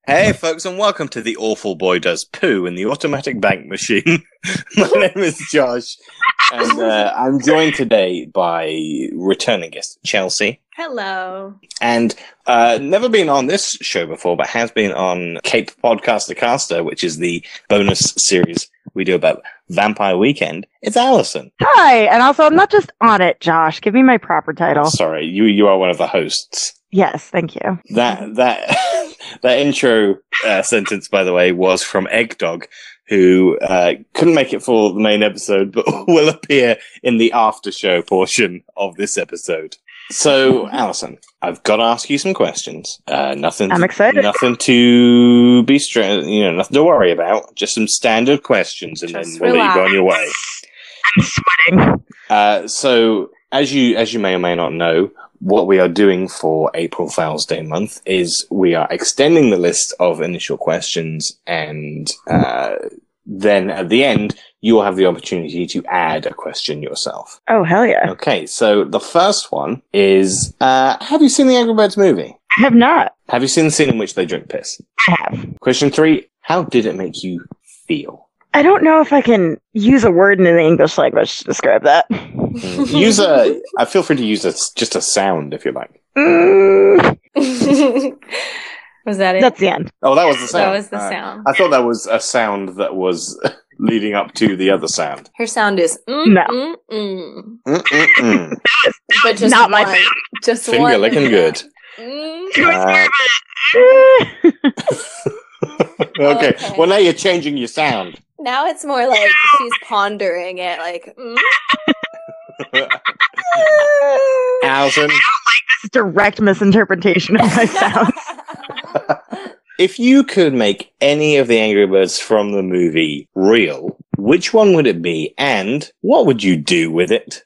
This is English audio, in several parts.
Hey, folks, and welcome to The Awful Boy Does Poo in the Automatic Bank Machine. My name is Josh, and I'm joined today by returning guest Chelsea. Hello. And never been on this show before, but has been on Cape Podcaster Caster, which is the bonus series we do about Vampire Weekend. It's Alison. Hi, and also I'm not just on it, Josh. Give me my proper title. Sorry, you are one of the hosts. Yes, thank you. That intro sentence, by the way, was from Egg Dog, who couldn't make it for the main episode, but will appear in the after show portion of this episode. So, Alison, I've got to ask you some questions. Nothing. I'm excited. Nothing to be nothing to worry about. Just some standard questions, and Just then we'll let you go on your way. I'm sweating. So, as you may or may not know, what we are doing for April Fool's Day month is we are extending the list of initial questions, and then at the end, you will have the opportunity to add a question yourself. Oh, hell yeah. Okay, so the first one is, have you seen the Angry Birds movie? I have not. Have you seen the scene in which they drink piss? I have. Question 3, how did it make you feel? I don't know if I can use a word in the English language to describe that. Feel free to use just a sound if you like. Was that it? That's the end. Oh, that was the sound. That was the sound. I thought that was a sound that was leading up to the other sound. Her sound is No. But just Not my one. sound. Just Finger one. licking good. Mm. Okay. Okay. Well, now you're changing your sound. Now it's more like she's pondering it, like. Alison, It's direct misinterpretation of my sound. if you could make any of the Angry Birds from the movie real, which one would it be, and what would you do with it?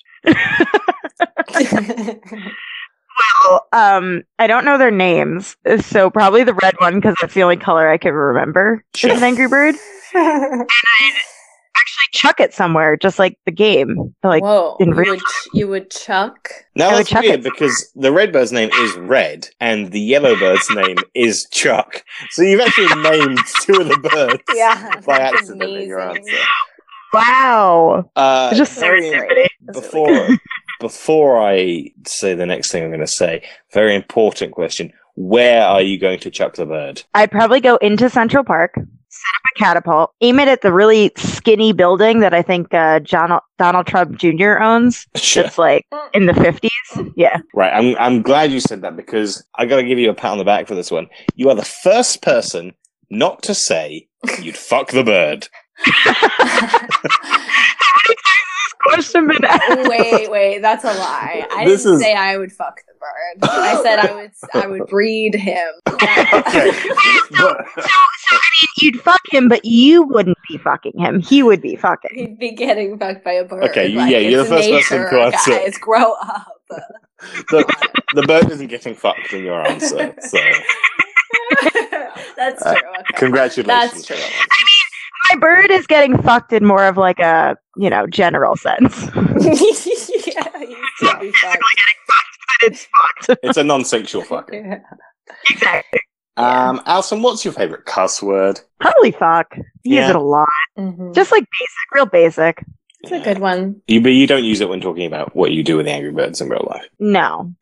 Well, I don't know their names, so probably the red one because that's the only color I can remember. Sure. Is an Angry Bird. Actually chuck it somewhere, just like the game. Like, Whoa! in real You would chuck? Now I would that's chuck weird it. because the red bird's name is Red and the yellow bird's name is Chuck. So you've actually named two of the birds Yeah, by that's accident in your amazing. answer. wow. It's just very- serendipity. That's really before I say the next thing I'm going to say, very important question. Where are you going to chuck the bird? I'd probably go into Central Park, set up a catapult, aim it at the really skinny building that I think Donald Trump Jr. owns. Sure. It's like in the 50s. Yeah. Right. I'm glad you said that because I got to give you a pat on the back for this one. You are the first person not to say you'd fuck the bird. Question been asked. Wait, that's a lie. I This didn't is- say I would fuck the bird. I said I would breed him. Okay. You'd fuck him, but you wouldn't be fucking him. He would be fucking. He'd be getting fucked by a bird. Okay, you're the it's first person nature, to answer. Guys, grow up. The bird isn't getting fucked in your answer. So That's true. Okay. congratulations. That's for true. that one. My bird is getting fucked in more of like a, general sense. Yeah, you should be fucked. It's fucked. It's a non-sexual fucking. Yeah. Exactly. Alison, what's your favorite cuss word? Probably fuck. Use Yeah. it a lot. Mhm. Just like basic, real basic. It's a good one. But you don't use it when talking about what you do with the Angry Birds in real life. No.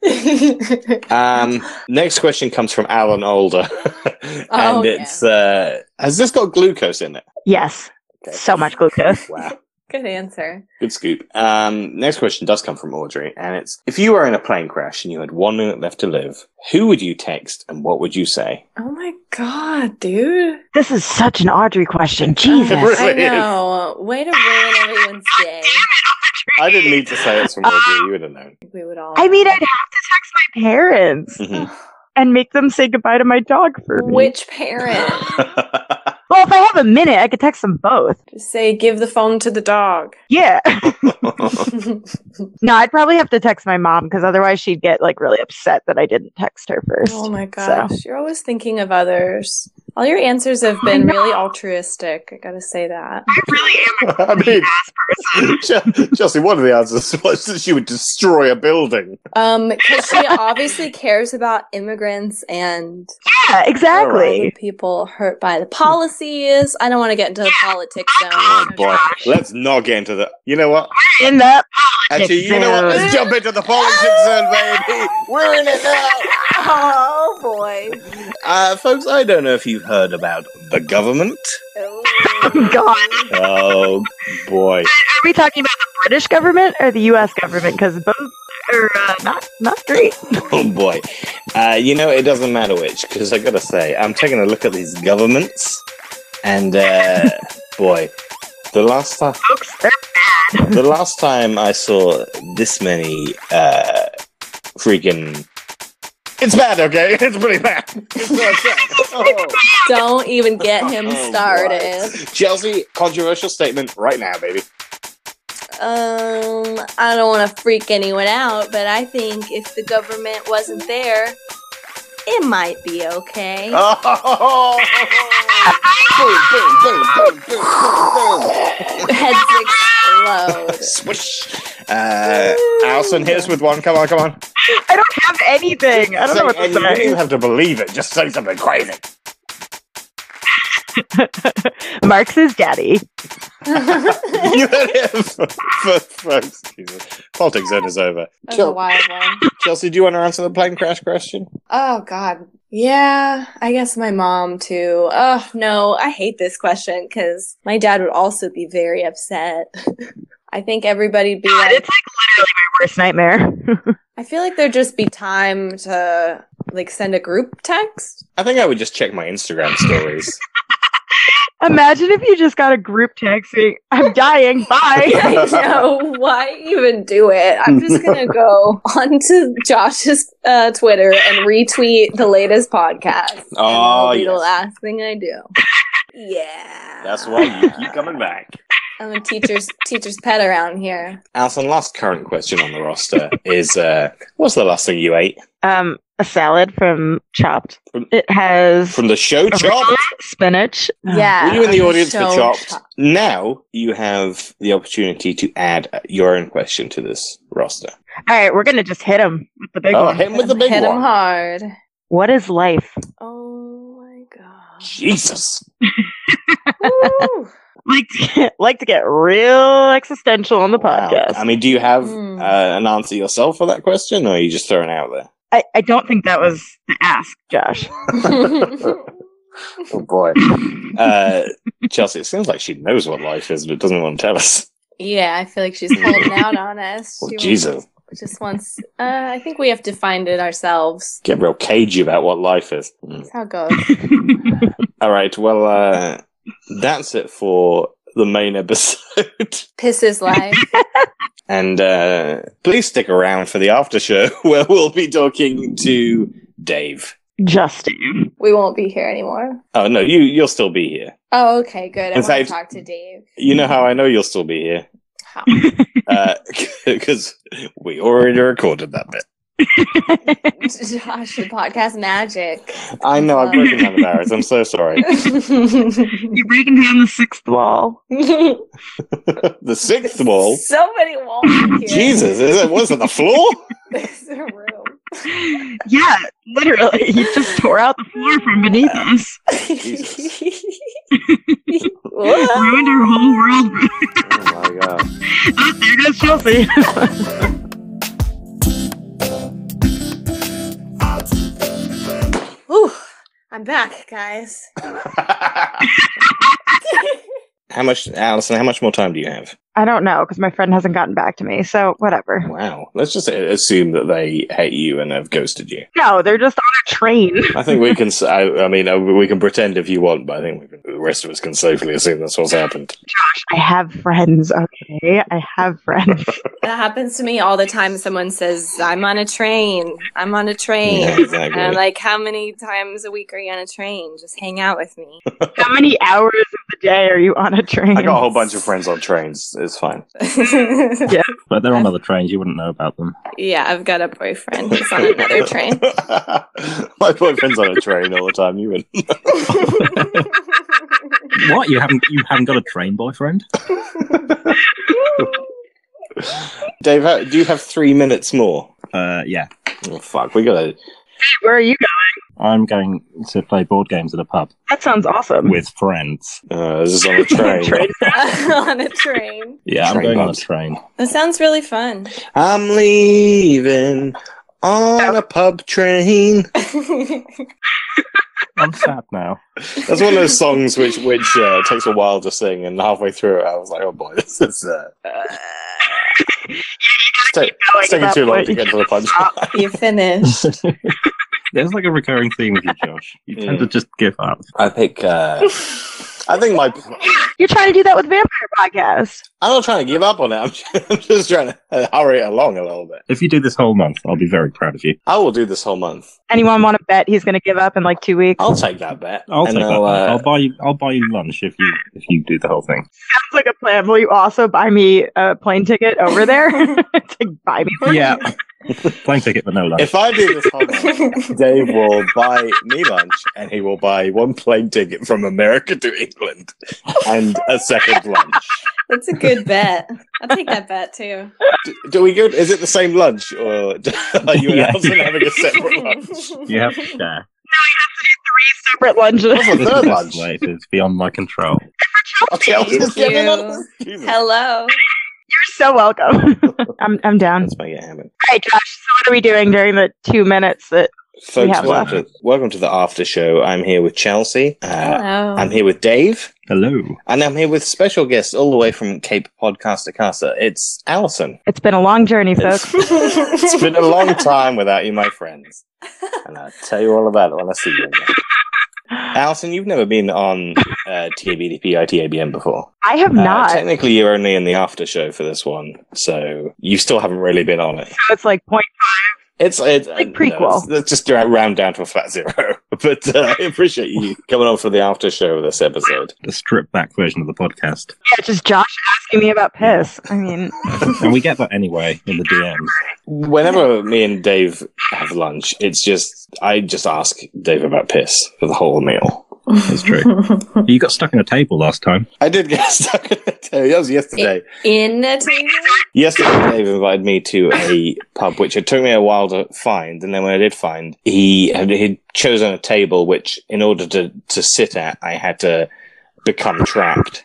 Next question comes from Alan Older, and Oh, it's has this got glucose in it? Yes. Okay. So much glucose. Wow, Good answer. good scoop. Next question does come from Audrey, and it's: if you were in a plane crash and you had 1 minute left to live, who would you text and what would you say? Oh my god, dude. This is such an Audrey question. Jesus. Really I is. know. Way to ruin everyone's day. I didn't need to say it's from Audrey. You would have known. We would all. I mean, I'd have to text my parents Mhm. and make them say goodbye to my dog for me. Which parent? Well, if I have a minute, I could text them both. Just say, give the phone to the dog. Yeah. No, I'd probably have to text my mom because otherwise she'd get like really upset that I didn't text her first. Oh my gosh. You're always thinking of others. All your answers have been really altruistic. I gotta say that. I really am I mean, a person. Chelsea, one of the answers was that she would destroy a building. Because she obviously cares about immigrants and Yeah, other exactly. people hurt by the policies. I don't want to get into the politics zone. Oh boy, let's not get into that. You know what? In that Actually, you know what? Let's jump into the politics zone, baby. We're in it now. Oh boy. Folks, I don't know if you've heard about the government. Oh, God. Oh boy. Are we talking about the British government or the U.S. government? Because both are not great. Oh boy. You know, it doesn't matter which, because I gotta say, I'm taking a look at these governments, and boy, the last time. Folks, they're The last time I saw this many freaking... It's bad, okay? It's pretty bad. It's not sad. Oh. Don't even get him Oh, started. boy. Chelsea, controversial statement right now, baby. I don't want to freak anyone out, but I think if the government wasn't there, it might be okay. Oh. Boom, boom, boom, boom, boom, boom, boom. Heads explode. Swish. Alison, hit us with one. Come on, come on. I don't have anything. I don't know what to And you don't say. even have to believe it. Just say something crazy. Marx's daddy. You heard him. Folks, Jesus. Politics zone is over. That was a wild one. Chelsea, do you want to answer the plane crash question? Oh, God. Yeah, I guess my mom, too. Oh, no, I hate this question because my dad would also be very upset. I think everybody'd be God, like, it's like literally my worst nightmare. I feel like there'd just be time to, like, send a group text. I think I would just check my Instagram stories. Imagine if you just got a group text saying, I'm dying, bye. I know. Why even do it? I'm just going to go onto Josh's Twitter and retweet the latest podcast. And Oh, that'll be the yes. last thing I do. Yeah. That's why you keep coming back. I'm a teacher's pet around here. Alison, last current question on the roster is, what's the last thing you ate? A salad from Chopped. It has From the show Chopped? spinach. Yeah. Were you in the audience for so Chopped? Now you have the opportunity to add your own question to this roster. All right, we're gonna just hit him with the big Oh, one. hit him with the big Hit him one. hard. What is life? Oh my god. Jesus. Woo. Like to get real existential on the Wow. podcast. I mean, do you have Hmm. an answer yourself for that question, or are you just throwing it out there? I don't think that was the ask, Josh. Oh boy. Chelsea, it seems like she knows what life is, but doesn't want to tell us. Yeah, I feel like she's holding out on us. Oh, She Jesus. just wants. I think we have to find it ourselves. Get real cagey about what life is. Mm. That's how it goes. All right, well, that's it for the main episode. Pisses life. And please stick around for the after show where we'll be talking to Dave. Justin. We won't be here anymore. Oh, no, you'll still be here. Oh, okay, good. I In want to fact- talk to Dave. You know how I know you'll still be here? How? Because we already recorded that bit. Josh, the podcast magic. I know, I'm breaking down the barriers. I'm so sorry. You're breaking down the sixth wall. The sixth wall? So many walls here. Jesus, was it the floor? It's a room. Yeah, literally. You just tore out the floor from beneath us. What? Ruined our whole world. Oh my god. Oh, there goes Chelsea. Ooh, I'm back, guys. How much, Alison, how much more time do you have? I don't know, because my friend hasn't gotten back to me, so whatever. Wow. Let's just assume that they hate you and have ghosted you. No, they're just on a train. I think we can, we can pretend if you want, but I think the rest of us can safely assume that's what's happened. I have friends, okay? I have friends. That happens to me all the time. Someone says, I'm on a train. I'm on a train. Yeah, exactly. And I'm like, how many times a week are you on a train? Just hang out with me. How many hours of the day are you on a train? I got a whole bunch of friends on trains. It's fine. But they're on other trains. You wouldn't know about them. Yeah, I've got a boyfriend. He's on another train. My boyfriend's on a train all the time. You wouldn't. What? You haven't got a train boyfriend? Dave, do you have 3 minutes more? Yeah. Oh, fuck, we gotta... Where are you going? I'm going to play board games at a pub That sounds awesome. with friends. This is on a train. On a train. Yeah, I'm Train going on a pubs. train. That sounds really fun. I'm leaving on a pub train. I'm sad now. That's one of those songs which takes a while to sing, and halfway through it, I was like, "Oh boy, this is it's taking too long to get to the punchline." You finished. There's like a recurring theme with you, Josh. You tend to just give up. I think You're trying to do that with Vampire Podcast. I'm not trying to give up on it. I'm just trying to hurry it along a little bit. If you do this whole month, I'll be very proud of you. I will do this whole month. Anyone want to bet he's going to give up in like 2 weeks? I'll take that bet. I'll And take that. I'll buy you lunch if you do the whole thing. Sounds like a plan. Will you also buy me a plane ticket over there? To buy me one? Yeah. Plane ticket, but no lunch. If I do this whole month, Dave will buy me lunch, and he will buy one plane ticket from America to England, and a second lunch. That's a good bet. I'll take that bet too. Do we go? Is it the same lunch, or are you and Yeah. Alison having a separate lunch? You have to share. Separate lunches. What's the This third is lunch? late. It's beyond my control. Okay, Alson's Thank getting you. on this. Jesus. Hello. You're so welcome. I'm down. Let's make it happen. All right, Josh. So what are we doing during the 2 minutes that... Folks, have welcome to the after show. I'm here with Chelsea. Hello. I'm here with Dave. Hello. And I'm here with special guest all the way from Cape Podcaster Casa. It's Alison. It's been a long journey, It's- folks. It's been a long time without you, my friends. And I'll tell you all about it when I see you again. Alison, you've never been on TABDP ITABM before. I have not. Technically, you're only in the after show for this one, so you still haven't really been on it. So it's like point. It's Like prequel. Let's just round down to a flat zero. But I appreciate you coming on for the after show of this episode. The stripped back version of the podcast. Yeah, just Josh asking me about piss. I mean, And we get that anyway in the DMs. Whenever me and Dave have lunch, I just ask Dave about piss for the whole meal. It's true. You got stuck in a table last time. I did get stuck in the table. That was yesterday. In a table? Yesterday, Dave invited me to a pub, which it took me a while to find. And then when I did find, he'd chosen a table, which in order to sit at, I had to become trapped.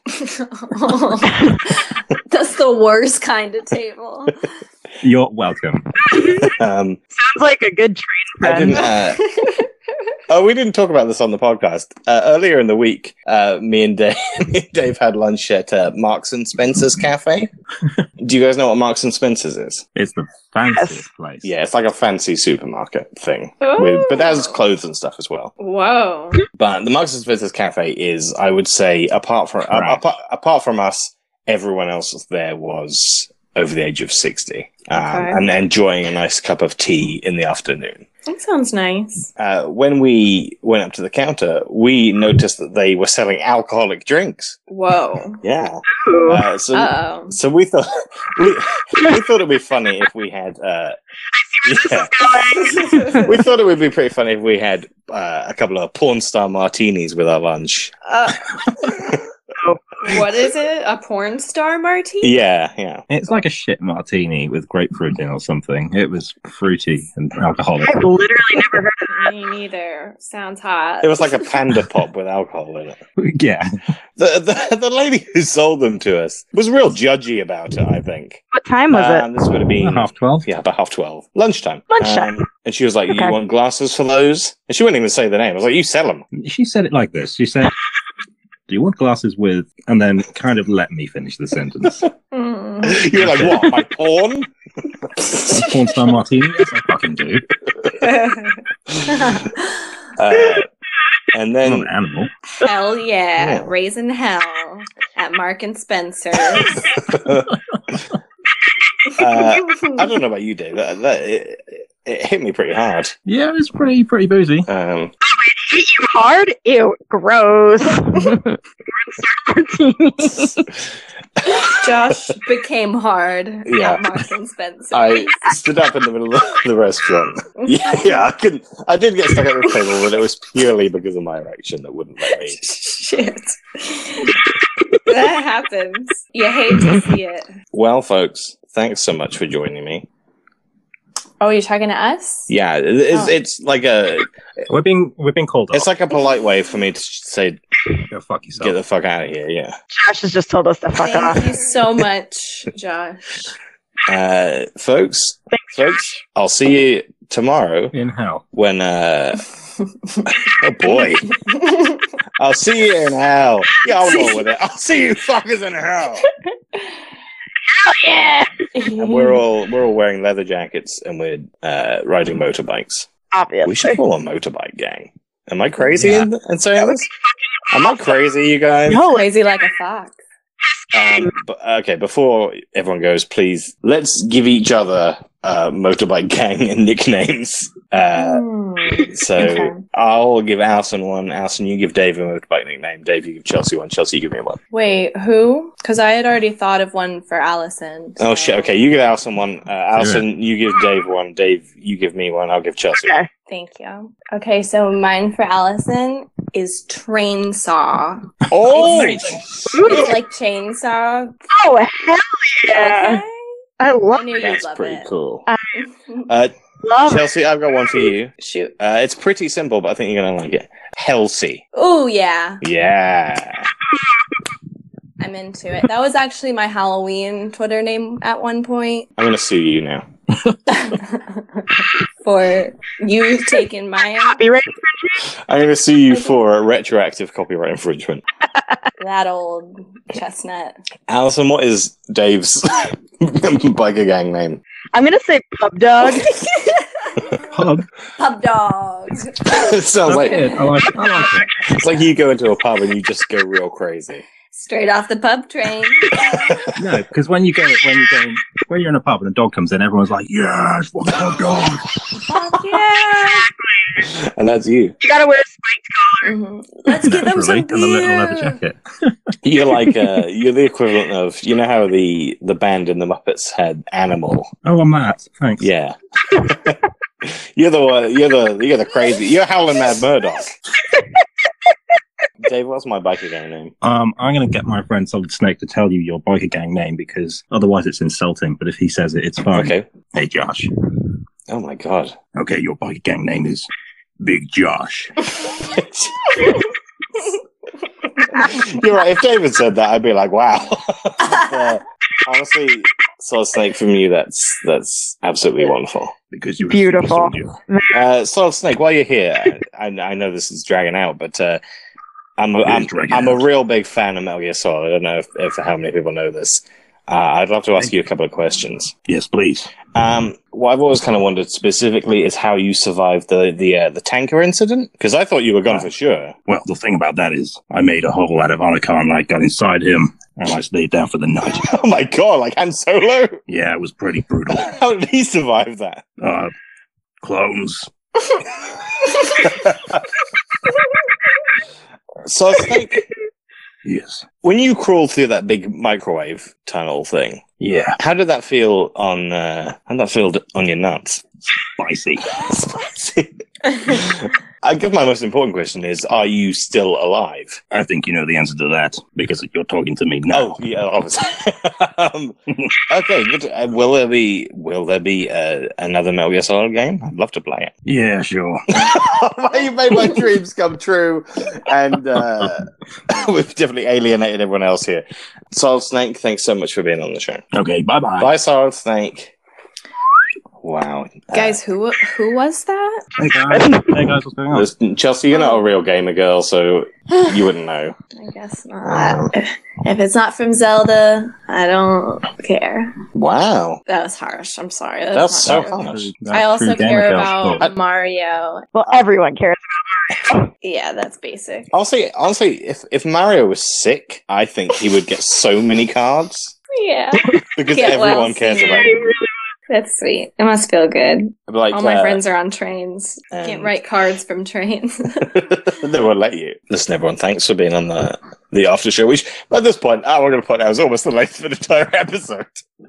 That's the worst kind of table. You're welcome. sounds like a good train I friend. didn't, we didn't talk about this on the podcast. Earlier in the week, me and Dave had lunch at Marks and Spencer's Cafe. Do you guys know what Marks and Spencer's is? It's the fanciest place. Yeah, it's like a fancy supermarket thing. Ooh. But it has clothes and stuff as well. Whoa. But the Marks and Spencer's Cafe is, I would say, apart from us, everyone else there was over the age of 60 and enjoying a nice cup of tea in the afternoon. That sounds nice. When we went up to the counter, we noticed that they were selling alcoholic drinks. Whoa. Yeah. So Uh-oh. so we thought we thought it'd be funny if we had. Yeah. We thought it would be pretty funny if we had a couple of porn star martinis with our lunch. What is it? A porn star martini? Yeah. It's like a shit martini with grapefruit in or something. It was fruity and alcoholic. I've literally never heard of Me neither. Sounds hot. It was like a panda pop with alcohol in it. Yeah. The lady who sold them to us was real judgy about it, I think. What time was it? This would have been 12:30. Yeah, about 12:30. Lunchtime. Lunchtime. And she was like, Okay. "You want glasses for those?" And she wouldn't even say the name. I was like, "You sell them." She said it like this. She said, "Do you want glasses with?" And then kind of let me finish the sentence. Mm. You're like, "What? My porn?" Porn star martini? Yes, I fucking do. And I'm then an animal. Hell yeah. Yeah. Raising hell at Mark and Spencer's. I don't know about you, Dave. It hit me pretty hard. Yeah, it was pretty boozy. Hit you hard? Ew, gross. Martini. Josh became hard Yeah. at Marks and Spencer. I stood up in the middle of the restaurant. Yeah, I couldn't. I did get stuck at the table, but it was purely because of my erection that wouldn't let me. Shit. That happens. You hate to see it. Well, folks, thanks so much for joining me. Oh, you're talking to us? Yeah, it's like We're being called off. it's like a polite way for me to say, Go fuck yourself. get the fuck out of here. Yeah, Josh has just told us to fuck off. Thank you so much, Josh. folks, I'll see you tomorrow In hell. when. Oh boy, I'll see you in hell. Yeah, I'll roll with it. I'll see you fuckers in hell. Oh, yeah. And we're all wearing leather jackets and we're riding motorbikes. Obviously. We should call a motorbike gang. Am I crazy in saying this? Am I crazy, you guys? No, Crazy like a fox. Okay, before everyone goes, please, let's give each other motorbike gang nicknames. So Okay. I'll give Alison one. Alison, you give Dave a motorbike nickname. Dave, you give Chelsea one. Chelsea, you give me one. Wait, who? Because I had already thought of one for Allison. Oh, so- shit. Okay, you give Alison one. Alison, you give Dave one. Dave, you give me one. I'll give Chelsea one. Okay. Thank you. Okay, so mine for Allison is train saw. Oh! It's like chainsaw. Oh, hell yeah. Okay. I love I knew you'd That's love pretty it. cool. love it. Chelsea, I've got one for you. Shoot. It's pretty simple, but I think you're going to like it. Helsey. Oh, yeah. Yeah. I'm into it. That was actually my Halloween Twitter name at one point. I'm going to sue you now. For you taking my Copyright. I'm going to sue you for retroactive copyright infringement. that old chestnut. Alison, what is Dave's biker gang name? I'm going to say Pub Dog. Pub. Pub dogs. It sounds like I like it. it's like you go into a pub and you just go real crazy. Straight off the pub train. No, because when you're in a pub and a dog comes in, everyone's like, "Yes, what a pub dog!" Fuck yeah. And that's you. You got to wear a spiked collar. Mhm. Let's give them some Naturally, and a little leather beer. jacket. You're like you're the equivalent of how the band in the Muppets had Animal. Oh, I'm Matt. Thanks. Yeah. You're the one. You're the crazy. You're Howlin' Mad Murdoch. Dave, what's my biker gang name? I'm going to get my friend Solid Snake to tell you your biker gang name because otherwise it's insulting. But if he says it, it's fine. Okay. Hey, Josh. Oh my god. Okay, your biker gang name is Big Josh. You're right. If David said that, I'd be like, wow. Honestly, Solid Snake from you, that's absolutely wonderful. Because you're Beautiful. a super soldier. Solid Snake, while you're here, I know this is dragging out, but I'm dragging a out. real big fan of Metal Gear Solid. I don't know if how many people know this. I'd love to ask you a couple of questions. Yes, please. What I've always kind of wondered specifically is how you survived the tanker incident, because I thought you were gone for sure. Well, the thing about that is I made a hole out of Anakin, I got inside him, and I stayed down for the night. Oh my god, like Han Solo? Yeah, it was pretty brutal. How did he survive that? Clones. So Snake, Yes. when you crawled through that big microwave tunnel thing, Yeah. how did that feel on your nuts? Spicy. Spicy. I guess my most important question is, are you still alive? I think you know the answer to that because you're talking to me now. Oh, yeah, obviously. Okay, good. Will there be another Metal Gear Solid game? I'd love to play it. Yeah, sure. You made my dreams come true, and we've definitely alienated everyone else here. Solid Snake, thanks so much for being on the show. Okay, bye-bye. Bye, Solid Snake. Wow, Guys, who was that? Hey guys, what's going on? listen, Chelsea, you're not a real gamer girl, so you wouldn't know. I guess not. If it's not from Zelda, I don't care. Wow, That was harsh. I'm sorry. that's so not true. harsh. I also care about I- Mario. Well, everyone cares. Yeah, that's basic. Honestly, if Mario was sick, I think he would get so many cards Yeah. because Get well everyone cares soon. about him. That's sweet. It must feel good. Like, All my friends are on trains. and- Can't write cards from trains. They won't let you. Listen, everyone, thanks for being on the after show, which at this point, we're going to point out is almost the length of an entire episode.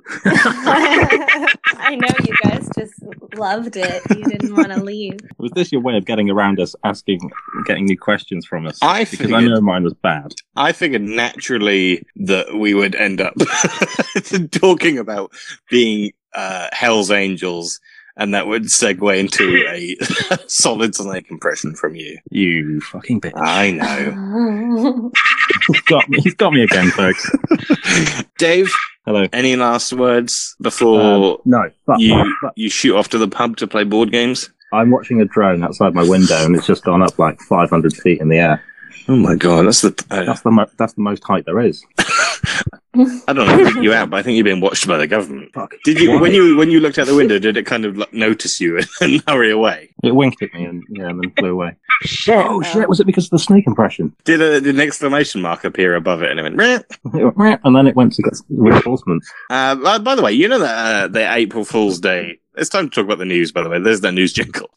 I know you guys just loved it. You didn't want to leave. Was this your way of getting around us, getting new questions from us? I Because I know mine was bad. I figured naturally that we would end up talking about being Hell's Angels, and that would segue into a Solid Snake impression from you. You fucking bitch. I know. He's got me again, folks. Dave, Hello. any last words before No, but you shoot off to the pub to play board games? I'm watching a drone outside my window, and it's just gone up like 500 feet in the air. Oh my god, that's the That's the most height there is. I don't know if you out, but I think you're being watched by the government. Fuck. Did you Why? when you looked out the window? Did it kind of like, notice you and hurry away? It winked at me and then flew away. Shit. Oh shit! Was it because of the snake impression? Did an exclamation mark appear above it and it went? Meh? It went, "Meow," and then it went to get reinforcements. By the way, you know that the April Fool's Day. It's time to talk about the news. By the way, there's that news jingle.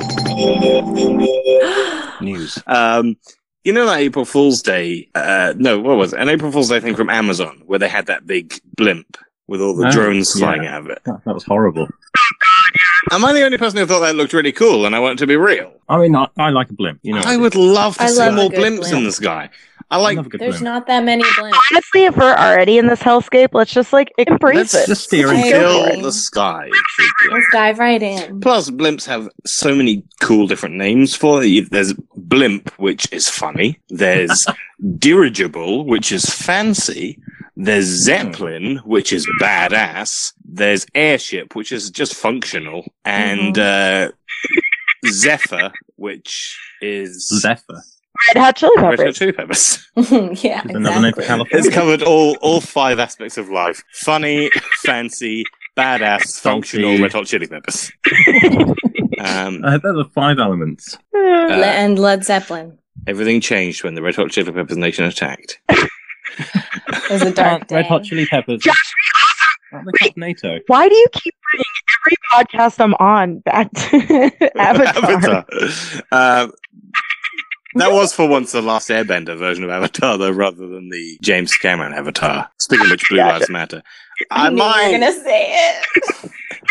News. You know that April Fool's Day? No, what was it? An April Fool's Day thing from Amazon where they had that big blimp with all the drones flying out of it. That was horrible. Am I the only person who thought that looked really cool and I want it to be real? I mean, I like a blimp. You know, I would love to I see love a more good blimps blimp. in the sky. I I like. love a good There's blimp. not that many blimps. Honestly, if we're already in this hellscape, let's just like embrace Let's it. just steer and I fill agree. the sky. Let's dive right in. Plus, blimps have so many cool different names for it. There's blimp, which is funny. There's dirigible, which is fancy. There's zeppelin, which is badass. There's airship, which is just functional. And Zephyr, which is Zephyr. Red Hot Chili Red Hot Peppers. Chili Peppers. Yeah, Is another name for exactly. California. It's covered all five aspects of life: funny, fancy, badass, functional. Funky. Red Hot Chili Peppers. They're the 5 elements. And Led Zeppelin. Everything changed when the Red Hot Chili Peppers Nation attacked. It was a dark day. Red Hot Chili Peppers. Josh, Aren't they called NATO? why do you keep bringing every podcast I'm on back to Avatar? That was for once the last Airbender version of Avatar, though, rather than the James Cameron Avatar. Speaking of which, Blue Gotcha. Lives Matter. I knew you were gonna say it.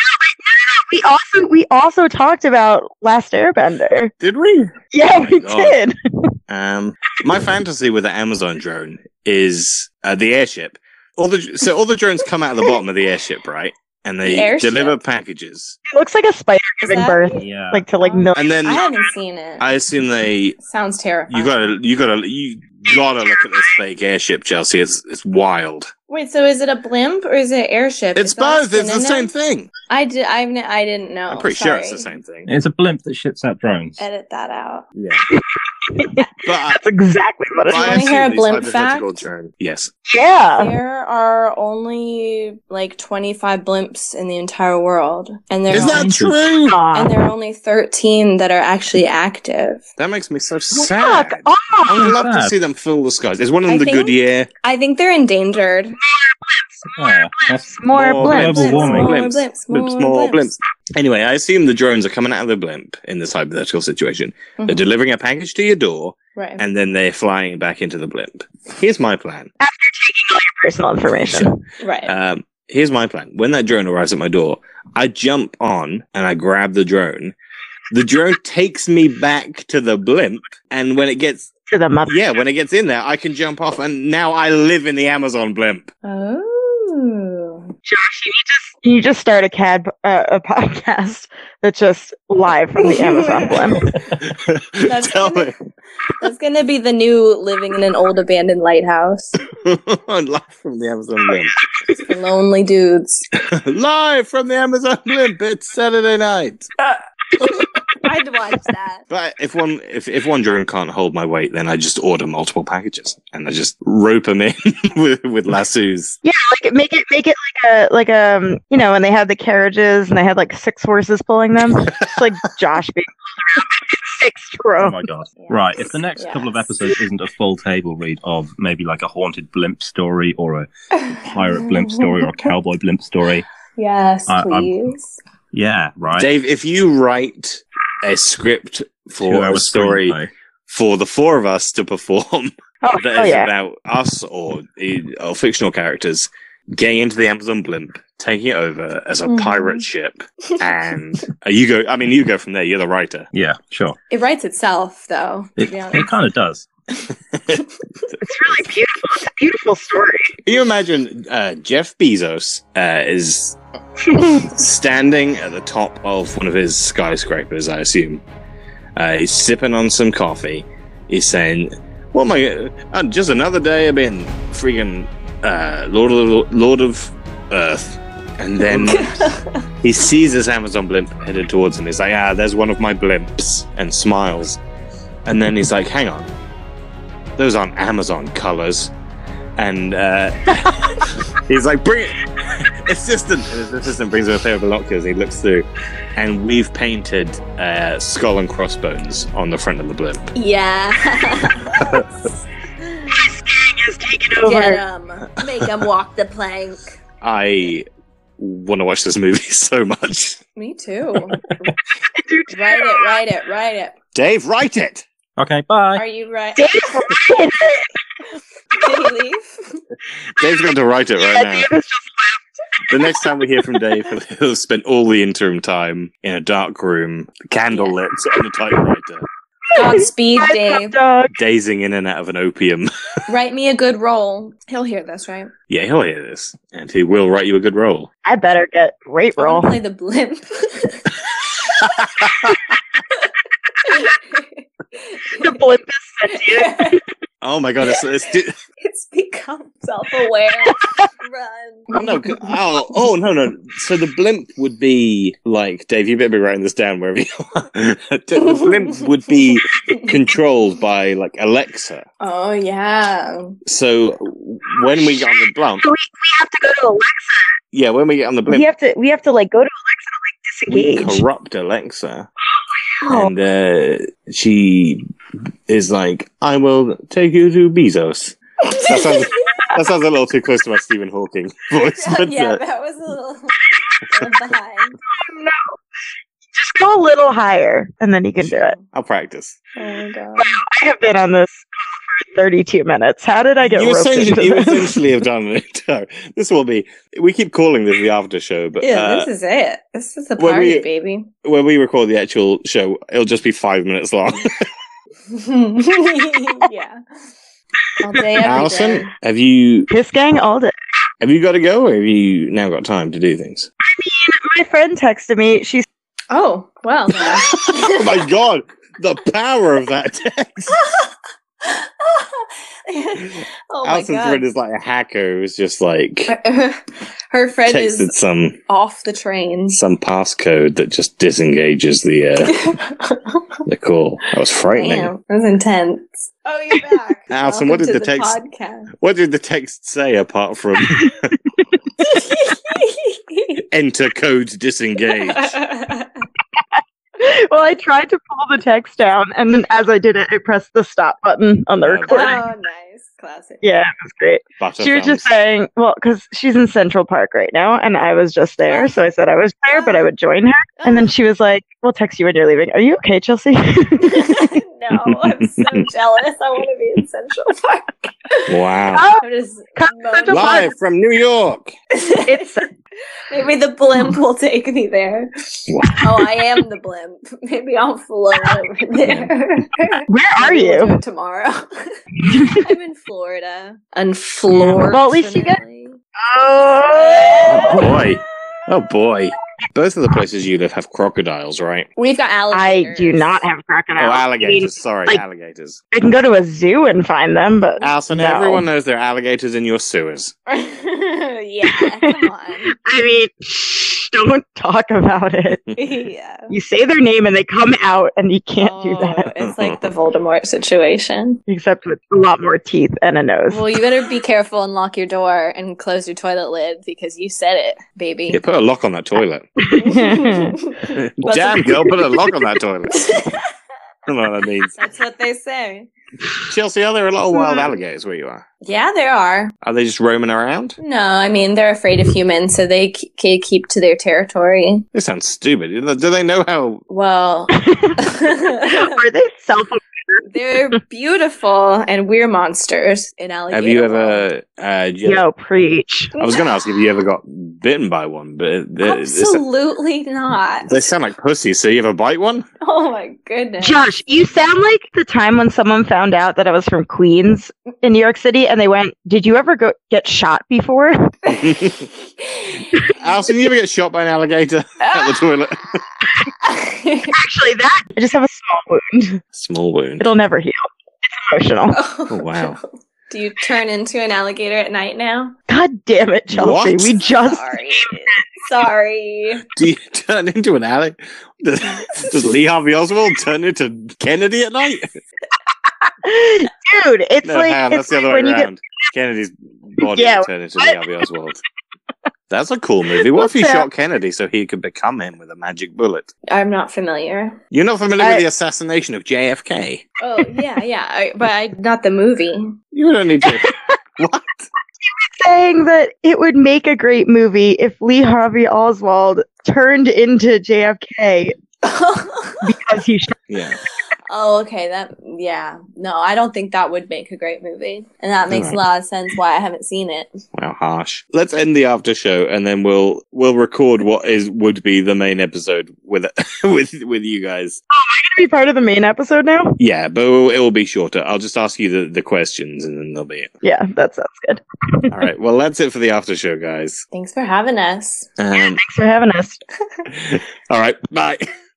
We also talked about Last Airbender. Did we? Yeah, my we God. did. My fantasy with the Amazon drone is the airship. All the drones come out of the bottom of the airship, right? And The they airship? deliver packages. It looks like a spider Is giving that- birth, Yeah. like to like millions. And then I haven't seen it. I assume they Sounds terrifying. you gotta look at this fake airship, Chelsea. It's wild. Wait, so is it a blimp or is it an airship? It's Is that both. It's the same synonym? thing. I didn't know. I'm pretty sure it's Sorry. the same thing. It's a blimp that shits out drones. Edit that out. Yeah. But That's exactly what it you is. wanna hear a blimp hypothetical fact? drone. Yes. Yeah. There are only like 25 blimps in the entire world, and there Is are, that true? and there are only 13 that are actually active. That makes me so Fuck sad. off. I would love to Sad. see them fill the skies. Is one of them I the think- Goodyear? I think they're endangered. Yeah, that's More blimps. global warming. More Blimps. blimps. Blimps, more blimps. Anyway, I assume the drones are coming out of the blimp in this hypothetical situation. They're Mhm. delivering a package to your door, Right. and then they're flying back into the blimp. Here's my plan. Personal information. Right. Here's my plan. When that drone arrives at my door, I jump on and I grab the drone. The drone takes me back to the blimp, and when it gets To the mother. when it gets in there, I can jump off, and now I live in the Amazon blimp. Oh. Josh, you just start a podcast that's just live from the Amazon blimp. That's Tell me. That's gonna be the new living in an old abandoned lighthouse. Live from the Amazon blimp. For lonely dudes. Live from the Amazon blimp. It's Saturday night. I'd watch that. But if one drone can't hold my weight, then I just order multiple packages and I just rope them in with lassos. Yeah, like make it like a you know, when they had the carriages and they had like 6 horses pulling them. It's like Josh being pulled around by 6 Oh drones. my god. Yes. Right, if the next couple of Yes. episodes isn't a full table read of maybe like a haunted blimp story or a pirate blimp story or a cowboy blimp story, Yes, I'm- please. Yeah, right. Dave, if you write a script for 2 hour a story screenplay. for the four of us to perform Oh, that oh is yeah. about us or fictional characters getting into the Amazon blimp, taking it over as a Mhm. pirate ship, and you go. I mean, you go from there. You're the writer. Yeah, sure. It writes itself, though, to It, be it honest. kind of does. It's really beautiful. It's a beautiful story. Can you imagine Jeff Bezos is standing at the top of one of his skyscrapers, I assume. He's sipping on some coffee. He's saying, "Well, just another day of being freaking Lord of Earth." And then he sees this Amazon blimp headed towards him. He's like, there's one of my blimps, and smiles. And then he's like, hang on. Those aren't Amazon colors. And he's like, bring it. Assistant. And his assistant brings him a pair of binoculars. And he looks through. And we've painted skull and crossbones on the front of the blimp. Yeah. Has taken over. Get him. Make him walk the plank. I want to watch this movie so much. Me too. Write it. Dave, write it! Okay, bye. Are you right? Dave, Did he leave? Dave's going to write it right yeah, now. Dave is just The next time we hear from Dave, he'll have spent all the interim time in a dark room, candle lit, on a typewriter, Godspeed, Dave. dog. gazing in and out of an opium. Write me a good role. He'll hear this, right? Yeah, he'll hear this, and he will write you a good role. I better get great I'm roll. gonna play the blimp. The blimp is sentient. Oh my god, It's become self-aware. Run. no, no. So the blimp would be like, Dave, you better be writing this down wherever you are. The blimp would be controlled by like Alexa. Oh yeah. So when we get on the blimp, We have to go to Alexa. yeah, when we get on the We blimp, have to like go to Alexa to like we disengage. corrupt Alexa. Oh, And she is like, I will take you to Bezos. That sounds a little too close to my Stephen Hawking voice. But, Yeah, that was a little behind. no. Just go a little higher, and then you can do it. I'll practice. Oh my god. I have been on this for 32 minutes. How did I get You roped into you this? essentially have done it. This will be. We keep calling this the after show, but Yeah, this is it. This is the when party, we- baby. when we record the actual show, it'll just be 5 minutes long. Yeah. All day, every Alison, day. have you Piss gang all day. got to go, or have you now got time to do things? My friend texted me. She's Oh, well. Oh my god, the power of that text! Oh my Alison's friend god. is like a hacker who's just like Her friend texted is some off the train. passcode that just disengages the call. That was frightening. Damn, that was intense. Oh, you're back. Alison, Welcome what did to the text- podcast. What did the text say apart from enter code disengage? well, I tried to pull the text down, and then as I did it, I pressed the stop button on the Oh, recording. Oh, nice. Classic. Yeah, it was great. Butter She was just thumbs. saying, well, because she's in Central Park right now, and I was just there, so I said I was there, but I would join her. And then she was like, "We'll text you when you're leaving. Are you okay, Chelsea?" No, I'm so jealous. I want to be in Central Park. Wow. Oh, I'm just Come moaning. Central Live from New York. it's Maybe the blimp will take me there. Oh, I am the blimp. Maybe I'll float over there. where are Maybe we'll do you? it tomorrow. I'm in Florida. Unfloored. Well, at least you get- Oh Oh, boy. Oh boy. Both of the places you live have crocodiles, right? We've got I alligators. do not have Oh, crocodiles. alligators. Sorry, like- alligators. I can go to a zoo and find them, but Alison, no. everyone knows there are alligators in your sewers. Yeah, come on. I mean, shh, don't talk about it. Yeah. You say their name and they come out, and you can't do that. It's like the Voldemort situation. Except with a lot more teeth and a nose. Well, you better be careful and lock your door and close your toilet lid because you said it, baby. Yeah, put a lock on that toilet. Damn, girl, put a lock on that toilet. I don't know what that means. That's what they say. Chelsea, are there a lot of wild alligators where you are? Yeah, there are. Are they just roaming around? No, I mean, they're afraid of humans, so they keep to their territory. This sounds stupid. Do they know how? Well, Are they self-aware? they're beautiful, and we're monsters in alligator. Have you world. ever? Yo, preach. I was going to ask if you ever got bitten by one, but Absolutely not. they sound like pussies. So you ever bite one? Oh my goodness. Josh, you sound like the time when someone found out that I was from Queens in New York City and they went, "Did you ever get shot before?" Alison, you ever get shot by an alligator at the toilet? Actually, that I just have a small wound. Small wound. It'll never heal. It's emotional. Oh, wow. Do you turn into an alligator at night now? God damn it, Chelsea. What? We just Sorry. Do you turn into an alligator? Does Lee Harvey Oswald turn into Kennedy at night? Dude, it's No, like hang on, that's it's the other like way when you get around. Kennedy's body Yeah, would turn into Lee Harvey Oswald. That's a cool movie. What if you What's that? shot Kennedy so he could become him with a magic bullet? I'm not familiar. You're not familiar with the assassination of JFK? Oh, yeah. But not the movie. You don't need to. What? saying that it would make a great movie if Lee Harvey Oswald turned into JFK because he shot. Yeah. Oh, okay. No, I don't think that would make a great movie. And that makes a lot of sense why I haven't seen it. Wow, harsh. Let's end the after show and then we'll record what would be the main episode with with you guys. Be part of the main episode now? Yeah, but it will be shorter. I'll just ask you the questions and then that'll be it. Yeah, that sounds good. All right. Well, that's it for the after show, guys. Thanks for having us. Thanks for having us. All right. Bye.